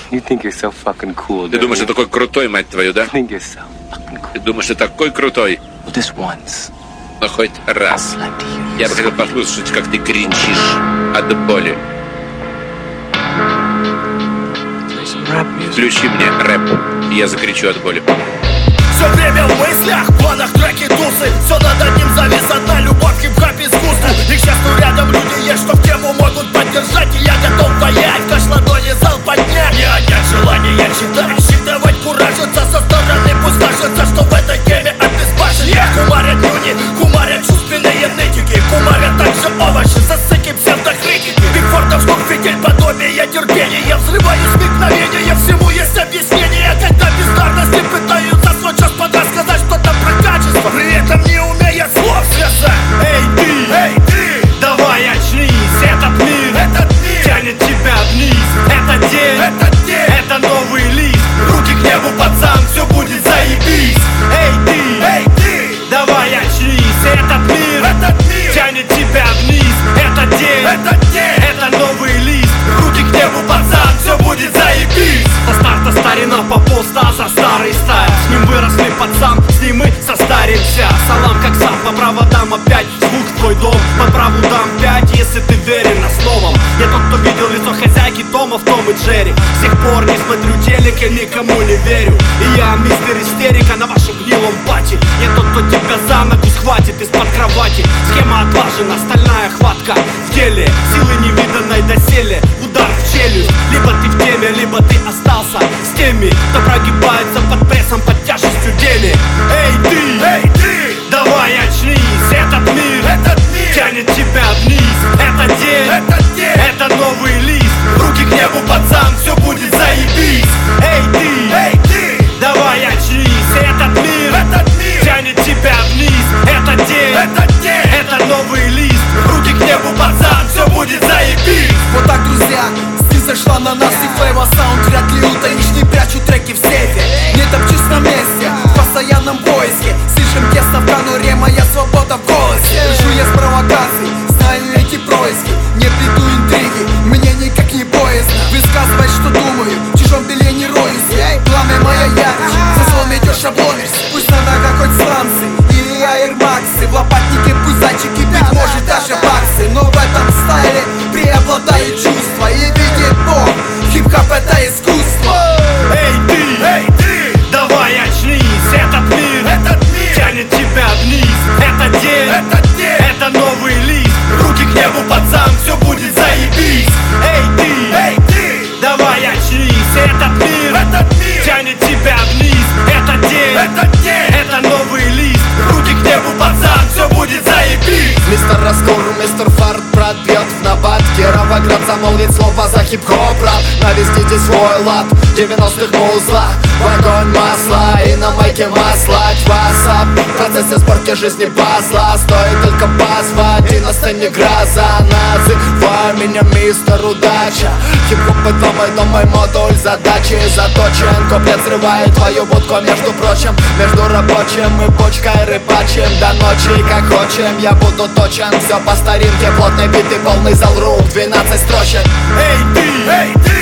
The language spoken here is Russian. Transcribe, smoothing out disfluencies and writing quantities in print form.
You think you're so fucking cool, Ты думаешь, ты такой крутой, мать твою, да? I think you're so fucking cool. Ты думаешь, ты такой крутой? Well, just once. Но хоть раз. I'd like to hear you Я бы хотел scream. послушать, как ты кричишь от боли. Включи мне рэп, и я закричу от боли. Все время в мыслях, в планах треки тусы. Все над одним завис, одна любовь, хип-хоп искусству. И, к счастью, рядом люди есть, что в тему могут поддержать. И я готов воять, каш ладони, зал поднять. Не отнять желание читать, считывать, куражиться со стороны. Пусть кажется, что в этой теме обезбашен. Кумарят нюни, кумарят чувственные нытики. Кумарят также овощи, засыки псевдокритики. Бигфордов штук, фитиль, подобие терпения. Я взрываюсь мгновение, всему есть объяснение. Когда бездарности пытаются сейчас рассказать что-то про качество, при этом не умея слов связать. Эй ты, давай очнись. Этот мир тянет тебя вниз. Это день, это новый лист. Руки к небу, пацан, все будет заебись. Эй ты, давай очнись. Этот мир тянет тебя вниз. Это день, это новый лист. Руки к небу, пацан, все будет заебись. Со старта старина по полста за старый стайл. С ним выросли пацан, с ним мы состаримся. Салам как сам по проводам опять. Звук в твой дом, по праву дам 5, если ты верен словам. Я тот, кто видел лицо хозяйки Тома в Том и Джерри. С тех пор не смотрю телек, я никому не верю. И я мистер истерика на вашем гнилом пати. Я тот, кто тебя за ногу схватит из-под кровати. Схема отлажена, стальная хватка в деле. Силы невиданной доселе, удар в челюсть. Либо ты в теме, либо ты остался с теми, кто прогибается под прессом, под тяжестью денег. Эй ты, давай очнись. Этот мир тянет тебя вниз. Это день, это новый лист. Руки к небу, пацан, все будет заебись. Эй ты, давай очнись. Этот мир тянет тебя вниз. Это день, это новый лист. Руки к небу, пацан, все будет заебись. Вот так, друзья, стиль зашла на нас и Флейва саунд вряд ли утаишь, не прячу треки в сейфе. Не топчусь на месте, в постоянном поиске. Слишком тесно в конуре, моя свобода в голосе. Решу я с провокацией, знаю эти происки. Не плету интриги, мне никак не боязно высказывать, что думаю, в чужом белье не роюсь. Пламя моя ярче, за злом идешь, обломишься. Пусть на ногах хоть сланцы или аэрмаксы. В лопатнике пусть зайчики бить, может даже баксы. Но в этом стайле преобладают чувства. И видит Бог, хип-хоп это искусство. Эй ты, давай очнись. Этот мир тянет тебя вниз. Это день, это новый лист. Руки к небу, пацан, все будет заебись. Эй ты, давай очнись. Этот мир тянет тебя вниз. Это день, это новый лист. Руки к небу, пацан, все будет заебись. Мистер Раскур, мистер Фарт пробьет в набат. Кировоград замолвит слово за хип-хоп рап. Навестите свой лад, 90-х музла. В огонь масла и на майке маслать вас. В процессе сборки жизни пазла стоит только позвать. И на сцене гроза. Называй меня мистер Удача. Хип-хоп это мой модуль задачи заточен. Куплет взрывает твою будку, между прочим. Между рабочим и бочкой рыбачим. До ночи как хочем, я буду точен. Все по старинке, плотный бит и полный зал рук, 12 строчек. Эй ты,